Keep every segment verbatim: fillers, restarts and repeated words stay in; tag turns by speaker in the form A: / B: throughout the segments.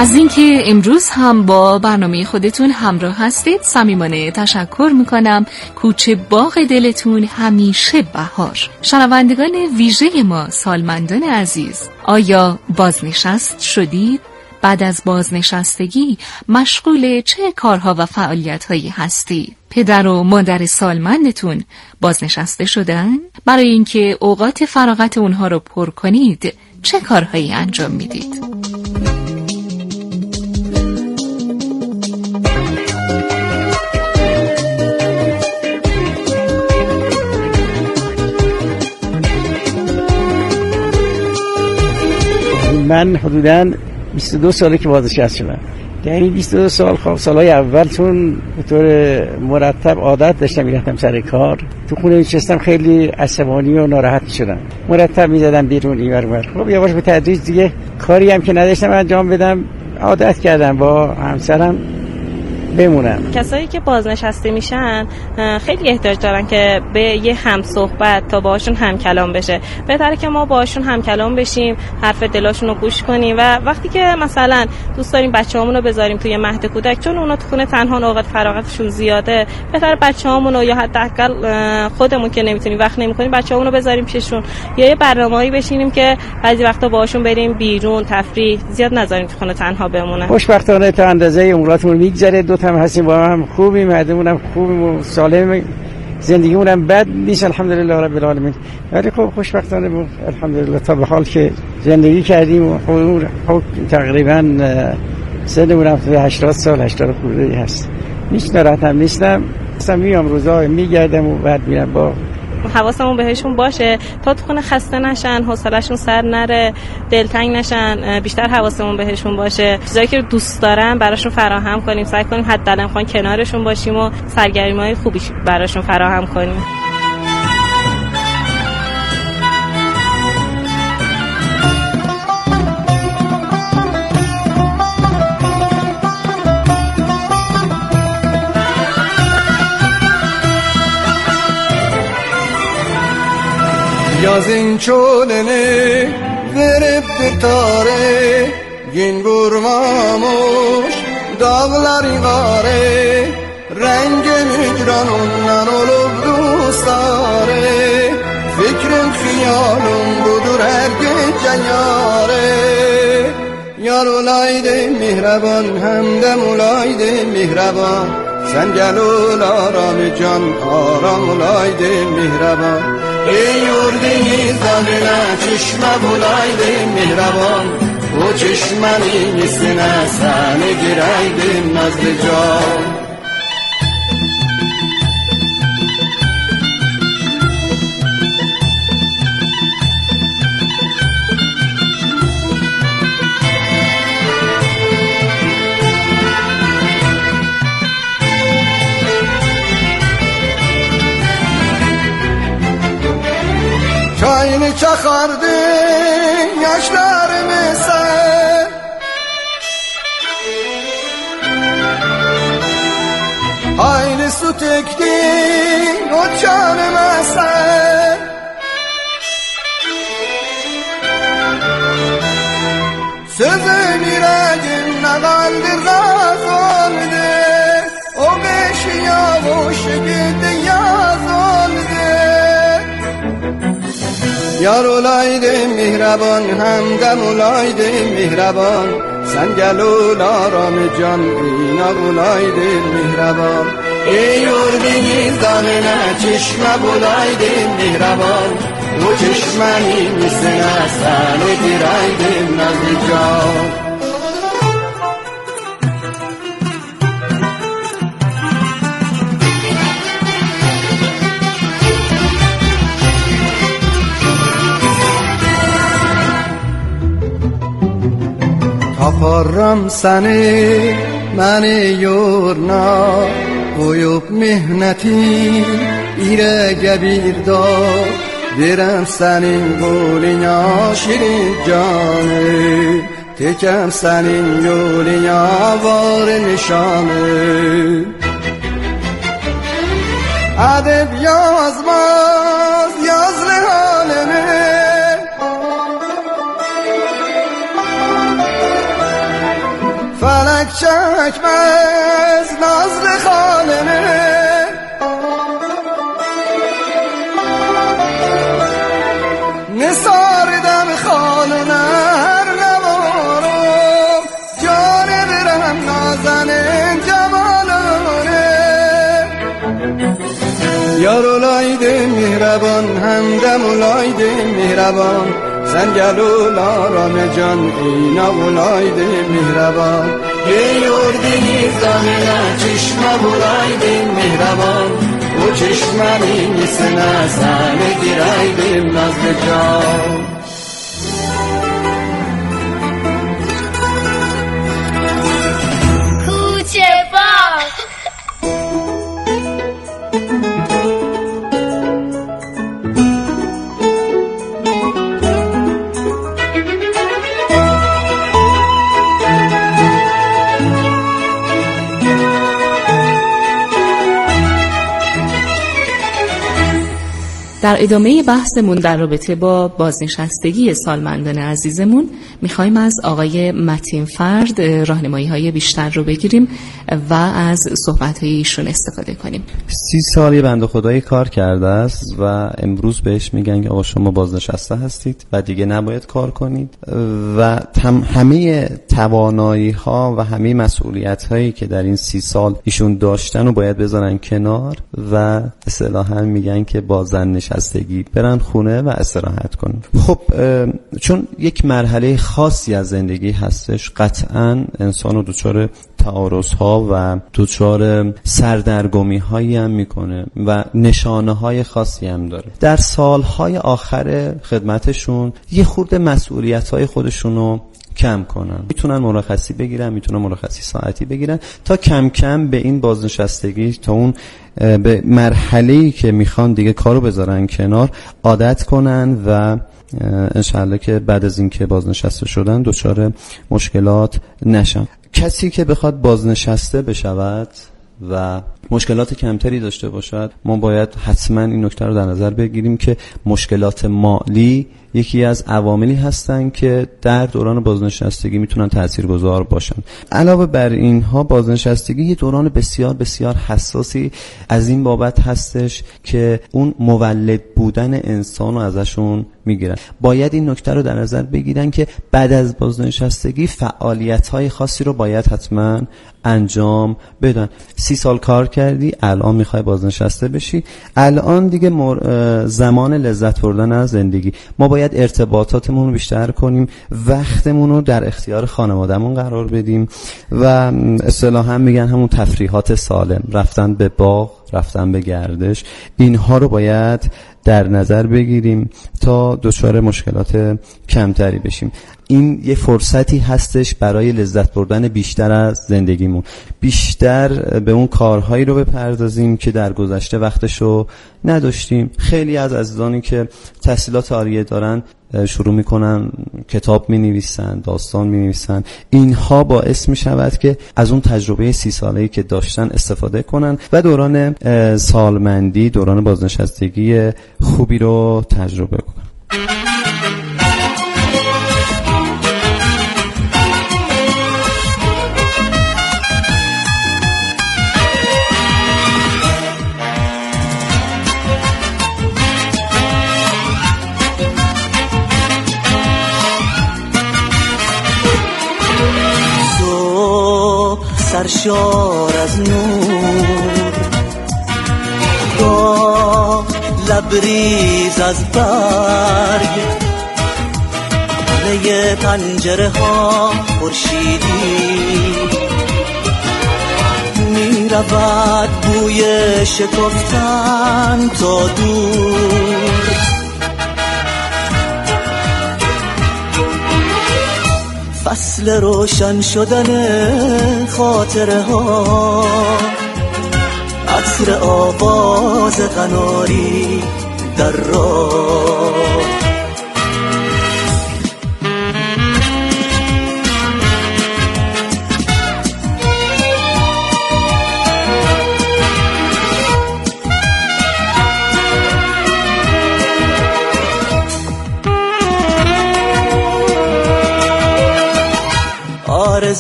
A: از اینکه امروز هم با برنامه خودتون همراه هستید صمیمانه تشکر میکنم. کوچه باغ دلتون همیشه بهار. شنوندگان ویژه ما، سالمندان عزیز، آیا بازنشست شدید؟ بعد از بازنشستگی مشغول چه کارها و فعالیت‌هایی هستید؟ پدر و مادر سالمندتون بازنشسته شدن؟ برای اینکه اوقات فراغت اونها رو پر کنید چه کارهایی انجام میدید؟
B: من حدوداً بیست و دو ساله که بازنشسته شدم. در این بیست و دو سال خب سالهای اول چون به طور مرتب عادت داشتم میرفتم سر کار، تو خونه نشستم خیلی عصبانی و ناراحت شدم. مرتب میزدم بیرون اینور اونور. خب یواش به تدریج دیگه کاری هم که نداشتم انجام بدم عادت کردم با همسرم بمونم.
C: کسایی که بازنشسته میشن خیلی احتیاج دارن که به یه هم صحبت تا باهاشون هم کلام بشه. بهتره که ما باهاشون هم کلام بشیم، حرف دلاشون رو گوش کنیم و وقتی که مثلا دوست داریم بچه‌هامون رو بذاریم توی مهد کودک چون اونا تو خونه تنها اوقات فراغتشون زیاده، بهتره بچه‌هامون رو یا حداقل خودمون که نمیتونیم وقت نمی‌کنیم بچه‌هامون رو بذاریم پیششون یا یه برنامه‌ای بشینیم که بعضی وقتا باهاشون بریم بیرون تفریح، زیاد نذاریم تو خونه تنها بمونه.
B: خوشبختانه تا اندازه عمراتمون میگذره، دو هم هستیم با هم خوبیم، معدمونم خوبیم و سالم، زندگیمونم بد نیست الحمدلله رب العالمین. ولی خب خوشبختانه الحمدلله تا به حال که زندگی کردیم و خب تقریبا سنمونم هشتاد سال هشتاد خورده هست. هیچ ناراحت هم نیستم. اصلا میام روزا میگردم و بعد میرم با
C: حواسمون بهشون باشه تا تو خونه خسته نشن، حوصله‌شون سر نره، دلتنگ نشن، بیشتر حواسمون بهشون باشه. چیزایی که دوست دارن براشون فراهم کنیم، سعی کنیم حداقل کنارشون باشیم و سرگرمی‌های خوبی براشون فراهم کنیم.
D: Yazın çölüne verip bir tare gün vurmamış dağları gare rengi mücran ondan olup dostare fikrim xiyalım budur her gece yare yar olaydı mihraban hem de olaydı mihraban sen gel ol aram can aram olaydı mihraban ای یوردی زمینه چشمه بولایده مهربان و چشمنی نیستنه سنه گرایده نزد جان Çayını çakardın yaşlarımı sen Hayli su tektin o canıma sen Sözün yüreğimle kaldır gaz oldu O beşi yavuş gitti yaz oldu Yar olaydı mihraban همدم olaydı mihraban Sen gel ol aram can inak olaydı mihraban Ey yurdini zanına çeşme bulaydı mihraban O çeşmenin üstüne seni giraydım nazlı can Taparram seni məni yorna Qoyub mihnəti irəgə bir da Verəm sənin qoluna şirin canı Tekəm sənin yoluna var nişanı Ədəb yazmaz yazlı halimi تکمز نازل خالنه نثار دم خالنه هر نوارم جان برم نازنین جمالانه یار اولایده مهربان همدم اولایده مهربان زنگل و لارام جان اینا اولایده مهربان یه یردی زامنه چشم اولایده مهربان و چشمانی میسنه زنه گیرایده نازل جان
E: کوچه باغ
A: در ادامه بحثمون در رابطه با بازنشستگی سالمندان عزیزمون میخوایم از آقای متین فرد راهنمایی‌های بیشتر رو بگیریم و از صحبت‌های ایشون استفاده کنیم.
F: سی سال یه بنده خدایی کار کرده است و امروز بهش میگن که آقا شما بازنشسته هستید و دیگه نباید کار کنید و همه توانایی‌ها و همه مسئولیت‌هایی که در این سی سال ایشون داشتن رو باید بذارن کنار و اصطلاحاً میگن که بازنشستگی برن خونه و استراحت کنن. خب چون یک مرحله خاصی از زندگی هستش قطعاً انسان رو دچار تعارض‌ها و دچار سردرگمی‌هایی هم میکنه و نشانه‌های خاصی هم داره. در سالهای آخر خدمتشون یه خورده مسئولیت‌های خودشونو کم کنن، میتونن مرخصی بگیرن، میتونن مرخصی ساعتی بگیرن تا کم کم به این بازنشستگی، تا اون به مرحله‌ای که میخوان دیگه کارو بذارن کنار عادت کنن و انشالله که بعد از اینکه بازنشسته شدن دچار مشکلات نشن. کسی که بخواد بازنشسته بشود و مشکلات کمتری داشته باشد، ما باید حتما این نکته رو در نظر بگیریم که مشکلات مالی یکی از عواملی هستن که در دوران بازنشستگی میتونن تاثیرگذار باشن. علاوه بر اینها بازنشستگی یه دوران بسیار بسیار حساسی از این بابت هستش که اون مولد بودن انسان رو ازشون میگیرن. باید این نکته رو در نظر بگیرن که بعد از بازنشستگی فعالیت‌های خاصی رو باید حتما انجام بدن. سی سال کار کردی، الان میخوای بازنشسته بشی، الان دیگه مر... زمان لذت بردن از زندگی. ما باید ارتباطاتمون رو بیشتر کنیم، وقتمون رو در اختیار خانوادهمون قرار بدیم و اصطلاحاً میگن همون تفریحات سالم، رفتن به باغ، رفتن به گردش، اینها رو باید در نظر بگیریم تا دچار مشکلات کمتری بشیم. این یه فرصتی هستش برای لذت بردن بیشتر از زندگیمون، بیشتر به اون کارهایی رو بپردازیم که در گذشته وقتشو نداشتیم. خیلی از عزیزانی که تحصیلات عالیه دارن شروع میکنن کتاب مینویسن، داستان مینویسن، اینها باعث میشود که از اون تجربه سی ساله‌ای که داشتن استفاده کنن و دوران سالمندی، دوران بازنشستگی خوبی رو تجربه کنن.
G: سرشار از نور، با لبریز از برگ، خانه پنجره ها خورشیدی، می رود بوی شکفتن تا دور. فصل روشن شدن خاطره ها، عطر آواز قناری در راه،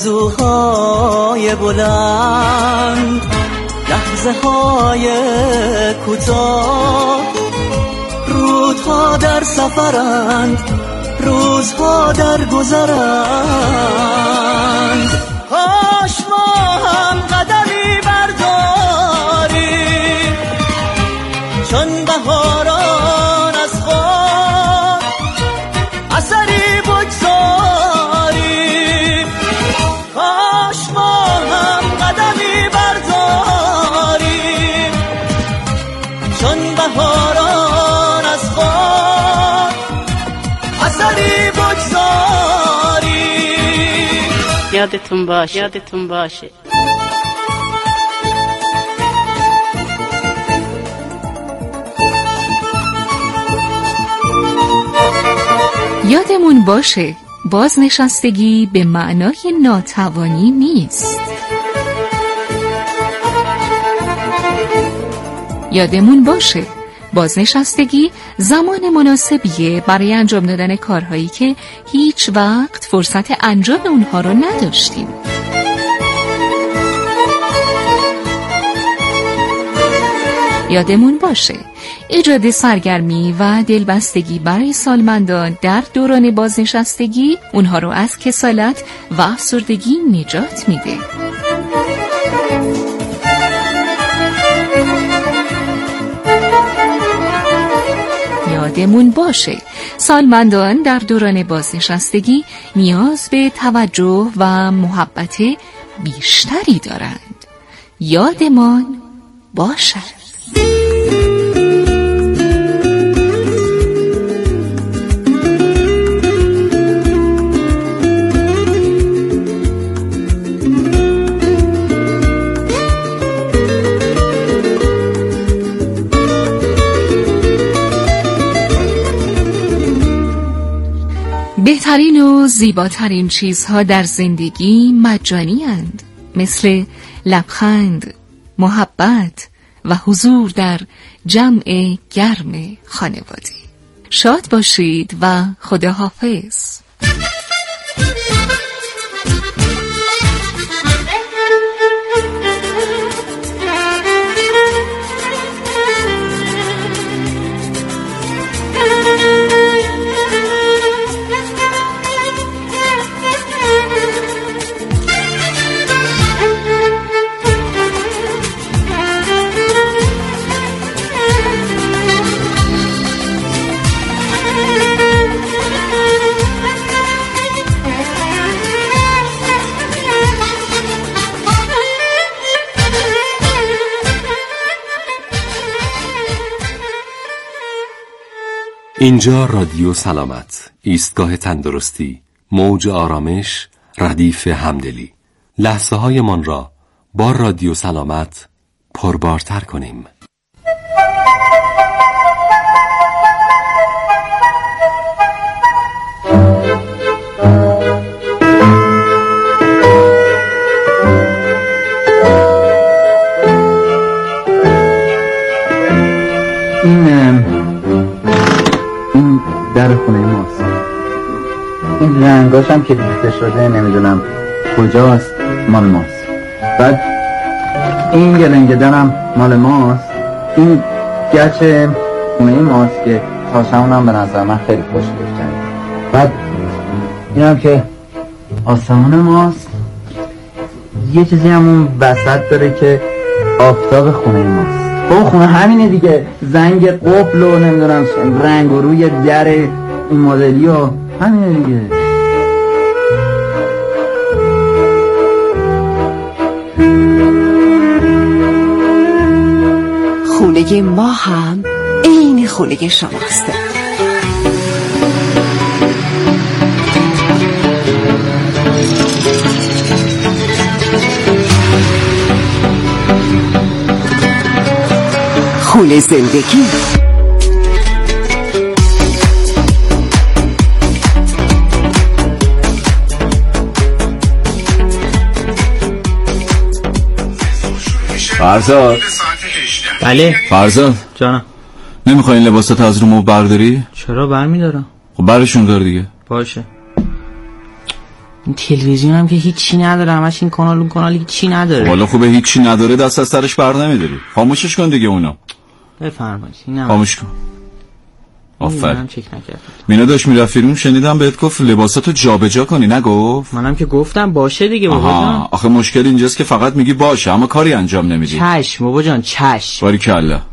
G: آرزوهای بلند، لحظه های کوتاه، رودها در سفرند، روزها در گذرند. کاش ما هم قدمی برداریم چون بهاران از خود اثری بگذاریم. کاش ما هم قدمی برداریم چون بهاران از خود اثری بگذاریم.
C: یادتون باشه یادتون باشه
A: یادمون باشه بازنشستگی به معنای ناتوانی نیست. یادمون باشه بازنشستگی زمان مناسبیه برای انجام دادن کارهایی که هیچ وقت فرصت انجام اونها رو نداشتیم. یادمون باشه ایجاد سرگرمی و دلبستگی برای سالمندان در دوران بازنشستگی اونها رو از کسالت و افسردگی نجات میده. یادمون باشه سالمندان در دوران بازنشستگی نیاز به توجه و محبت بیشتری دارند. یادمان باشد. بهترین و زیباترین چیزها در زندگی مجانی اند، مثل لبخند، محبت و حضور در جمع گرم خانواده. شاد باشید و خداحافظ.
H: اینجا رادیو سلامت، ایستگاه تندرستی، موج آرامش، ردیف همدلی. لحظه های من را با رادیو سلامت پربارتر کنیم.
I: در خونه ماست. این رنگاش هم که ریخته شده نمیدونم کجاست، مال ماست. بعد این گلنگه درم مال ماست. این گچ خونه ماست که خاشمون هم به نظر من خیلی خوشگل کرد. بعد این هم که آسمان ماست. یه چیزی هم اون وسط داره که آفتاب خونه ماست. او خونه همینه دیگه، زنگ قفل و نمیدونم رنگ و روی در این مدلی و همینه دیگه.
J: خونه ما هم عین خونه شماست. خونه زندگی.
K: فرزاد.
L: بله
K: فرزاد
L: جانم.
K: نمیخوای این لباسات از رو مو برداری؟
L: چرا برمیدارم.
K: خب برشون دار دیگه.
L: باشه. این تلویزیون هم که هیچی نداره، همش این کانال اون کانال هیچی نداره.
K: والا خوبه هیچی نداره، دست از سرش بر نمیداری. خاموشش کن دیگه اونو.
L: بفرمایید. اینم
K: خاموش کن. آفرین.
L: چک نکردم.
K: مینا داشت میرفت بیرون شنیدم بهت گفت لباساتو جابجا کنی، نگفت؟
L: منم که گفتم باشه دیگه بابا جان.
K: آخه مشکل اینجاست که فقط میگی باشه اما کاری انجام نمیدی.
L: چشم بابا جان چشم.
K: باریکلا.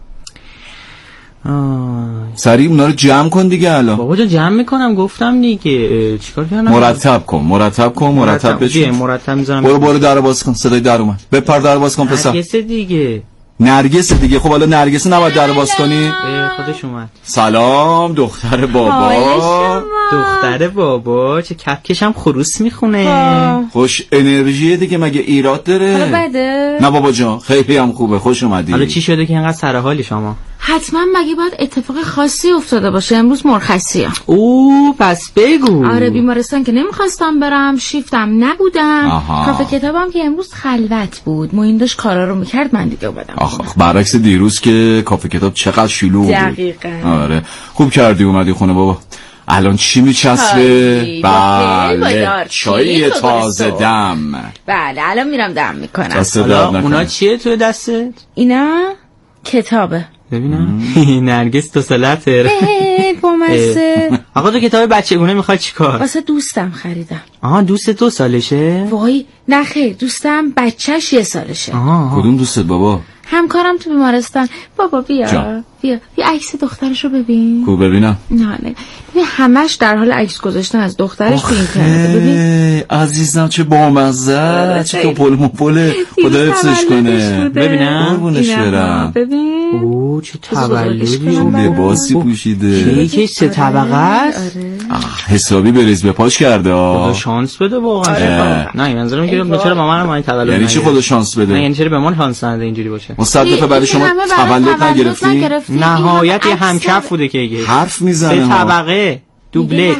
K: سریع اونا رو جمع کن دیگه الان.
L: بابا جان جمع میکنم گفتم دیگه. چیکار کنم؟
K: مرتب کن مرتب کن مرتب بشین.
L: مرتب میذارم.
K: برو برو درو باز کن. صدای در اومد. بپر درو باز کن پسر.
L: نرگس دیگه.
K: نرگس دیگه. خب حالا نرگس نباید درو باز کنی.
L: خودش اومد.
K: سلام دختر بابا.
L: دختر بابا چه کپکشم خروس میخونه.
K: خوش انرژیه دیگه، مگه ایراد داره؟
A: حالا بده؟
K: نه بابا جان خیلی هم خوبه، خوش اومدی.
L: حالا چی شده که اینقدر سر حالی شما؟
A: حتما مگه باید اتفاق خاصی افتاده باشه. امروز مرخصیه.
L: او پس بگو.
A: آره بیمارستان که نمیخواستم برم، شیفتم نبودم. کافه کتابم که امروز خلوت بود، معین داشت کارا رو میکرد، من دیگه اومدم.
K: آخ برعکس دیروز که کافه کتاب چقدر شلوغ بود.
A: دقیقاً.
K: آره خوب کردی اومدی خونه بابا. الان چی میچسبه؟ بله چای تازه دم.
A: بله الان میرم دم میکنم.
L: حالا اونا چیه توی دستت؟
A: اینا کتابه.
L: ببینم نرگس تو سلطه
A: بامسه.
L: آقا تو کتاب بچگونه میخوای چیکار؟
A: واسه دوستم خریدم.
L: آها دوست دو سالشه؟
A: وای نه خیر دوستم بچهش یه سالشه.
L: آها.
K: کدوم دوستت بابا؟
A: همکارم تو بیمارستان. بابا بیا جا. بیا بیا عکس دخترشو ببین.
K: کو ببینم؟
A: نه نه ببین همش در حال عکس گذاشتن از دخترش تو اینترنت. ببین
K: عزیزم چه بامزه، چه توپل مپله، خدا حفظش کنه.
L: ببینم
K: قربونش برم.
A: ببین
L: او چه تولدی،
K: لباسی پوشیده،
L: کیکش سه طبقه است.
K: حسابی بریز به پاش کرده.
L: خدا شانس بده واقعا. نه منظورم اینه که چرا مامان من تولد
K: یعنی چی خدا شانس بده؟
L: نه یعنی چرا به من شانس نده اینجوری باشه.
K: مصدفه برای شما تولد نگرفتی؟
L: نهایت یه همکف بوده که یه
K: حرف میزنه.
L: سه طبقه دوبلت.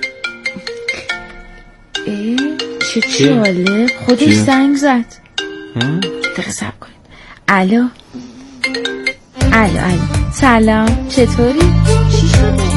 A: چه جالب. خودش زنگ زد. دقیقه صبر کنید. الو الو الو سلام چطوری؟ چی شده؟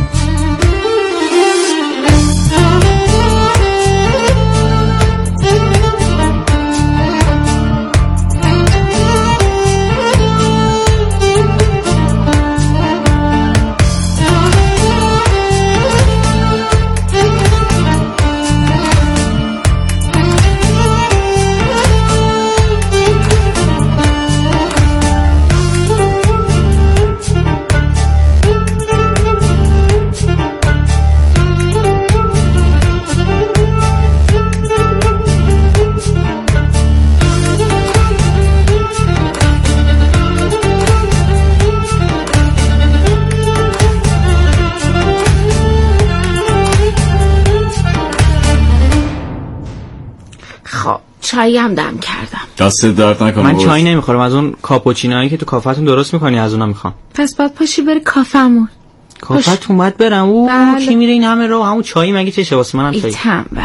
A: چایی هم دم کردم.
K: دست درد نکنه.
L: من چای نمیخورم، از اون کاپوچینایی که تو کافه‌تون درست میکنی از اونا میخوام.
A: پس باید پاشی بری کافه‌مون.
L: کافه‌تون باید برم. او بله. کی میره این همه راه همون چایی مگه چشه واسه منم چای.
A: ایتم بله.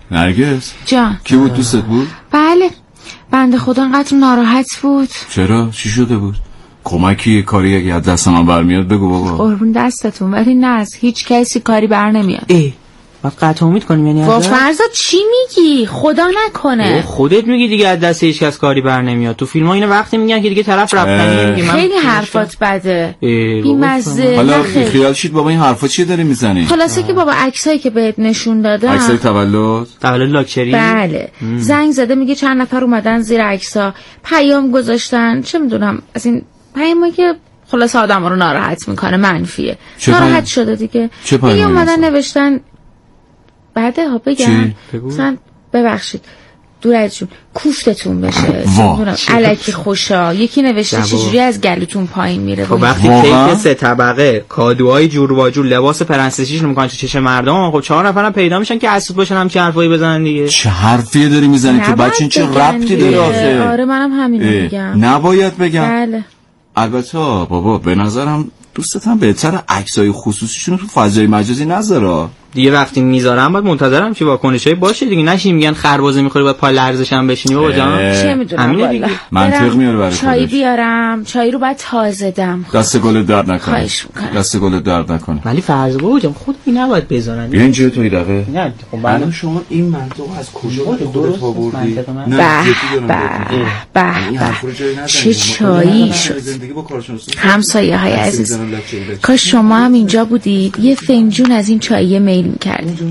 K: نرگس
A: جان
K: کی بود دوستت بود؟
A: بله بنده خدا انقدر ناراحت بود.
K: چرا؟ چی شده بود؟ کمکی کاری که از دست من برمیاد بگو بابا.
A: قربون دستتون ولی نه از هیچ کسی کاری بر نمیاد.
L: ای بعد قطع امید کنیم یعنی
A: با فرضا چی میگی؟ خدا نکنه.
L: خودت میگی دیگه از دست هیچ کس کاری بر نمیاد. تو فیلم‌ها اینو وقتی میگن که دیگه طرف رفتنیه دیگه.
A: خیلی حرفات بده. بی‌مزه.
K: حالا خیال شید بابا این حرفا چیه داری میزنی؟
A: خلاصه که بابا عکسایی که بهت نشون دادم
K: عکسای تولد
L: تولد لاکچری
A: بله ام. زنگ زده میگه چند نفر اومدن زیر عکسا پیام گذاشتن چه میدونم از این پیامی که خلاص آدم رو ناراحت میکنه منفیه. ناراحت شده دیگه. میگه اومدن نوشتن بعده ها بگم مثلا ببخشید دور ازشون کوفتتون بشه الکی خوشا یکی نوشته چجوری از گلوتون پایین میره.
L: خب وقتی کیک سه طبقه کادوهای جور و جور لباس پرنسسیش رو میکنن تو چشم مردم خب چهار نفرم پیدا میشن که اسود باشن هم چه حرفایی بزنن دیگه.
K: چه حرفی داری میزنی تو بچه این چه ربطی داره آخه؟
A: آره منم همین میگم
K: نباید بگم.
A: بله
K: البته بابا به نظرم دوستت هم بهتره عکسای خصوصیشون تو فضای مجازی نذاره.
L: دیگه وقتی میذارم باید منتظرم چه واکنشایی باشه دیگه. نشین میگن خربزه میخوری باید پای لرزش هم بشینی بابا جان.
M: چه میدونم والا.
K: منطق میاره برای خودش.
M: چای بیارم، چای رو بعد تازه دم.
K: دست گل درد نکنه. دست گل درد نکنه.
L: ولی فرض بابا جان خود می نباید بزنن.
K: بیا اینجا توی دقیقه.
L: نه خب
K: الان شما این منطق از کجا به خودت آوردی؟
M: نه به به چه چایی شد. همسایه های عزیز کاش شما هم اینجا بودید یه فنجون از این چایی میل میکردید.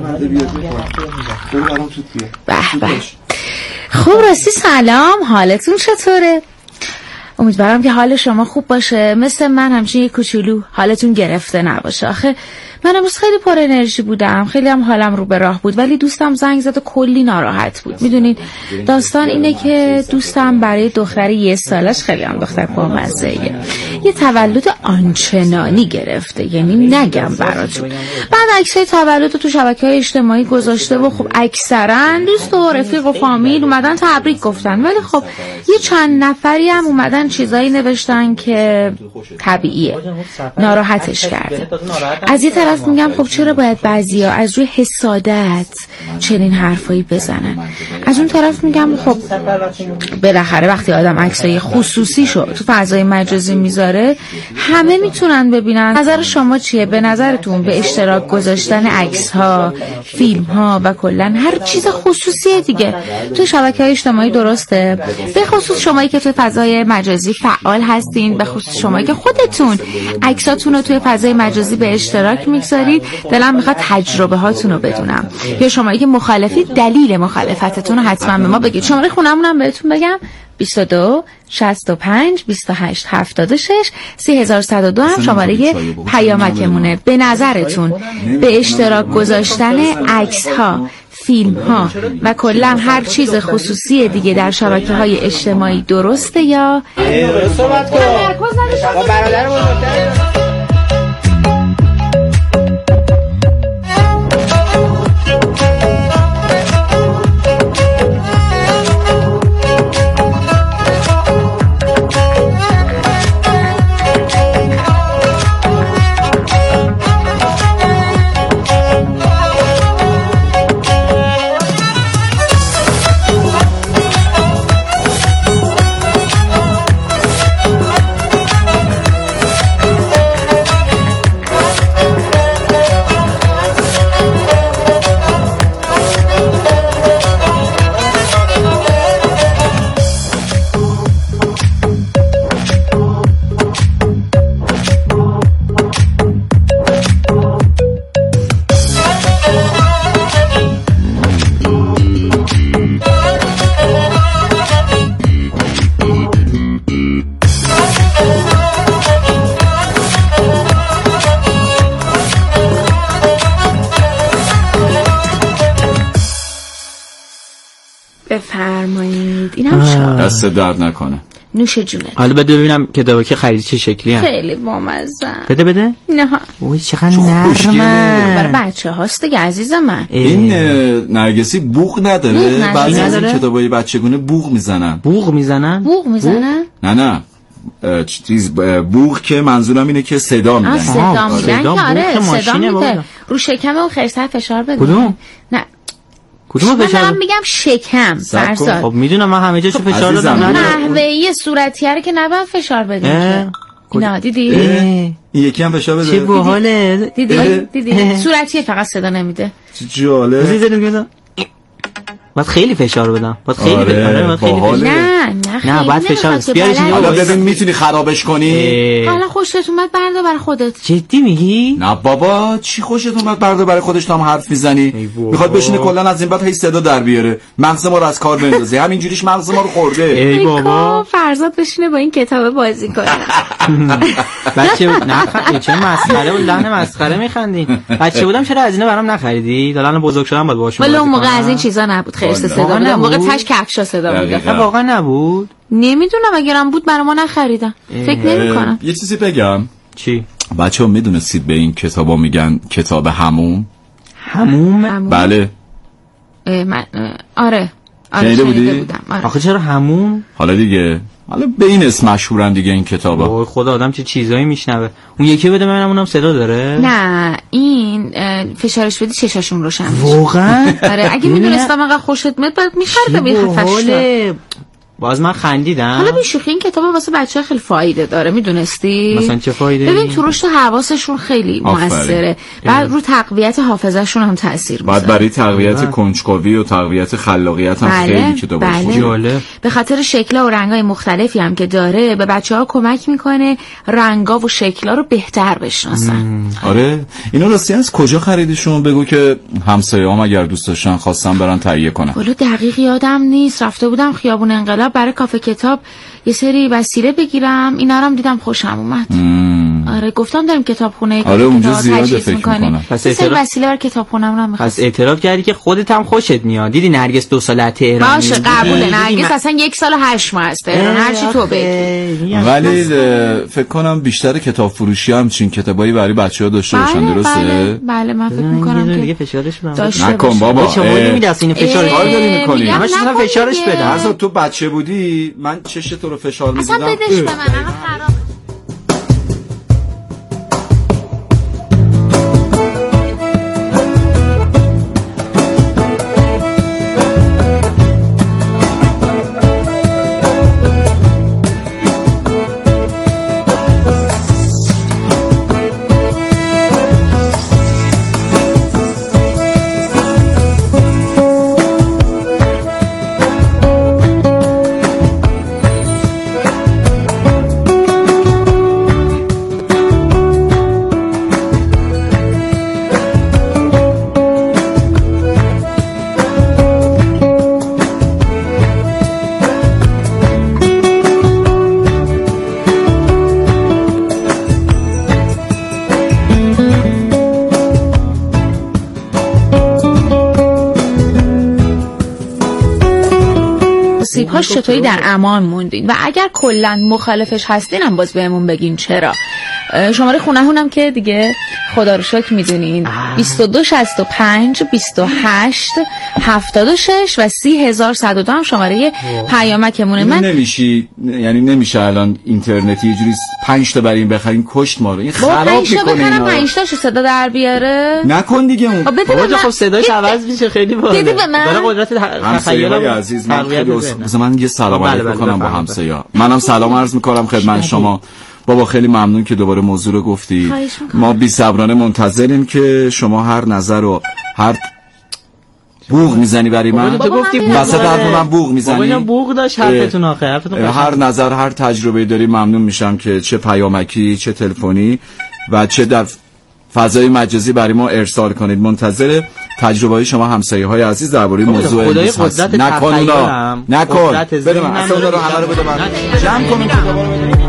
M: به به. خب راستی سلام، حالتون چطوره؟ امیدوارم که حال شما خوب باشه. مثل من همچین یه کوچولو حالتون گرفته نباشه. آخه من امروز خیلی پر انرژی بودم، خیلی هم حالم رو به راه بود، ولی دوستم زنگ زد و کلی ناراحت بود. میدونین داستان اینه که دوستم برای دختر یه سالش، خیلی هم دختر بامزه‌ایه، یه تولد آنچنانی گرفته، یعنی نگم براتون. بعد عکسای تولد رو تو شبکه‌های اجتماعی گذاشته و خب اکثرا دوست و رفیق و فامیل اومدن تبریک گفتن، ولی خب یه چند نفری هم اومدن چیزایی نوشتن که طبیعیه، ناراحتش کرده. از یه طرف میگم خب چرا باید بعضیا از روی حسادت چنین حرفایی بزنن، از اون طرف میگم خب بالاخره وقتی آدم عکسای خصوصی شو تو فضای مجازی میذاره همه میتونن ببینن. نظر شما چیه؟ به نظرتون به اشتراک گذاشتن عکس ها، فیلم ها و کلا هر چیز خصوصی دیگه تو شبکه‌های اجتماعی درسته؟ به خصوص شمایی که تو فضای مجازی فعال هستین، به خصوص شمایی که خودتون عکساتون رو توی فضای مجازی به اشتراک میگذارید، دلم میخواد تجربه هاتون رو بدونم. یا شمایی که مخالفی دلیل مخالفتتون رو حتما به ما بگید. شماره خونمونم بهتون بگم بیست و دو شصت و پنج بیست و هشت هفتاد و شش سی هزار و صد و دو هم شماره پیامکمونه. به نظرتون به اشتراک گذاشتن عکس ها، فیلم ها و کلا هر چیز خصوصی دیگه در شبکه های اجتماعی درسته یا
L: صحبت کن با برادر بزرگتر؟
M: بفرمایید. اینم شما
K: دست درد نکنه.
M: نوش جونه.
L: حالا بده ببینم کتابی که خریدی چه شکلی هست.
M: خیلی بامزه.
L: بده بده.
M: نه
L: اوه چقدر نرمه.
M: برای بچه هاست دیگه عزیز من.
K: این نرگسی بوق نداره. بعضی از این کتابای بچگونه بوق میزنن.
L: بوق میزنن؟
M: بوق میزنن؟
K: نه نه چیز بوق که منظورم اینه که صدا میدن.
M: صدا میدن. آره صدا میده. رو شکم اون خرسه فشار بده.
L: کدوم؟
M: نه
L: کدوم فشار؟
M: من میگم شکم فرزاد.
L: خب میدونم من همه جاشو فشار دادم.
M: نحوه صورتیه که نباید فشار بدیم. نه دیدی؟
K: این یکی هم فشار بده.
L: چه باحاله.
M: دیدی؟ دیدی؟ صورتیه فقط صدا نمیده.
K: چه جالب.
L: باید خیلی فشار بدم. باید خیلی
K: آره
L: بدم.
M: نه نه
L: نه باید فشار بیاریش اینجا.
K: حالا ببین میتونی خرابش کنی.
M: حالا خوشت اومد بردا برای خودت.
L: جدی میگی؟
K: نه بابا چی خوشت اومد بردا برای خودش تو هم حرف میزنی. میخواد بشینه کلا از این بعد هی صدا در بیاره. مغز ما رو از کار بندازه. همین جوریش مغز ما رو خورده.
L: ای بابا
M: فرزاد بشینه با این کتاب بازی کنه.
L: بچه نه چه مسخره و لحن مسخره میخندین. بچه بودم چرا از اینا برام نخریدی؟ الان بزرگ شدم بعد باهاش.
M: ولی اون موقع از این چیزا نبود. خرس صدا بود. اون موقع تاش کفشا صدا بود.
L: واقعا نبود.
M: نمیدونم اگرم بود برای ما نخریدم. فکر نمی‌کنم.
K: یه چیزی بگم.
L: چی؟
K: بچه‌ها میدونستید به این کتابا میگن کتاب حموم؟
L: حموم؟
K: بله.
M: من آره.
K: آره شنیده بودی؟
L: آخه چرا حموم؟
K: حالا دیگه حالا به این اسم مشهورن دیگه این کتابا.
L: اوه خدا آدم چه چیزایی میشنوه. اون یکی بده منم، اونم صدا داره.
M: نه این فشارش بدی چشاشون روشن میشه.
L: واقعا؟
M: آره اگه میدونستم انقدر خوشت میاد بعد می‌خریدم یه هفتش تا.
L: باز من خندیدم.
M: حالا بیشوخی این کتاب واسه بچه‌ها خیلی فایده داره، میدونستی؟
L: مثلا چه فایده؟
M: ببین تو رشد حواسشون خیلی موثره. بعد رو تقویت حافظه‌شون هم تاثیر میذاره.
K: بعد برای تقویت کنجکاوی و تقویت خلاقیت هم
M: بله،
K: خیلی کتاب
M: بله.
K: خوبه.
M: به خاطر شکل‌ها و رنگ‌های مختلفی هم که داره به بچه‌ها کمک میکنه رنگ‌ها و شکل‌ها رو بهتر بشناسن.
K: آره اینو راستی از کجا خریدیشون؟ بگو که همسایه‌ام اگر دوست داشتن خواستم برن تهیه کنن.
M: والا دقیق یادم نیست، رفته بودم خیابون انقلاب برای کافه کتاب یه سری وسیله بگیرم، اینا رو هم دیدم خوشم اومد. مم. آره گفتم داریم کتابخونه.
K: آره اونجا زیاده فکر می‌کنم.
M: پس اعتراف... وسیله برای کتابخونه هم می‌خوام.
L: پس اعتراف کردی که خودت هم خوشت میاد. دیدی نرگس دو سال تهران.
M: باشه قبوله. نرگس اصلا یک سال و هشت ماه است تهران، هر چی تو بگی.
K: ولی فکر کنم بیشتر کتاب فروشی هم چین کتابایی برای بچه‌ها داشته باشن، درسته؟
M: بله بله من فکر می‌کنم که
L: دیگه فشارش بدم.
K: نکن بابا.
L: شما نمی‌دونید اینو فشار
K: کار داری می‌کنی.
L: همش مثلا فشارش بدم.
K: اصلا تو بچه بودی من چش تو رو فشار می‌دادم.
M: اصلا بدش به من الان خراب. سیب‌هاش چطوری در امان موندین و اگر کلا مخالفش هستین هم باز بهمون بگین چرا. شماره خونه‌هونم که دیگه خدا رو شکر میدونین بیست و دو شصت و پنج بیست و هشت هفتاد و شش و سی هزار و صد و دو هم شماره پیامکمونه. من
K: نمیشی یعنی نمیشه الان اینترنتی یه جوری پنج تا بریم بخرین کشت ما رو این خراب میکنه اینا.
M: پنج تاشو صدا در بیاره
K: نکن دیگه اون
L: بابا خب صداش عوض میشه خیلی باحال. داره قدرت تخیل
K: عزیز. من خیلی مثلا من یه سلام علیکم بکنم با همسایه‌ها. منم سلام عرض میکنم خدمت شما. بابا خیلی ممنون که دوباره موضوع رو گفتی. ما بی صبرانه منتظریم که شما هر نظر و هر بوق میزنی برای من.
L: تو گفتی
K: وسط حرف من بوق میزنی.
L: بابا اینا بوق داشت حرفتون آخه حرفتون.
K: هر نظر هر تجربه داری ممنون میشم که چه پیامکی چه تلفنی و چه در فضای مجازی برای ما ارسال کنید. منتظر تجربه های شما همسایه های عزیز درباره موضوع امروز هست. نکن اونا نکن بده من اصلا رو همه رو بده من جمع کنم که دوباره بده.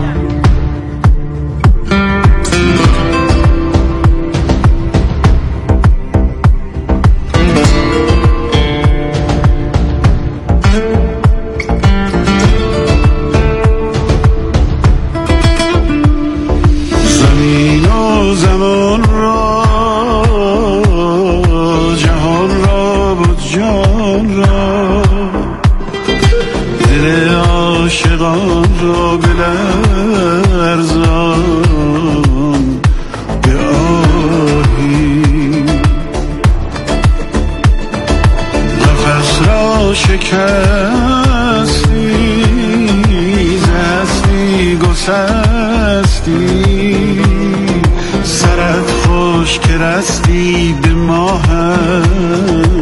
N: سرت خوش که رستی به ماهم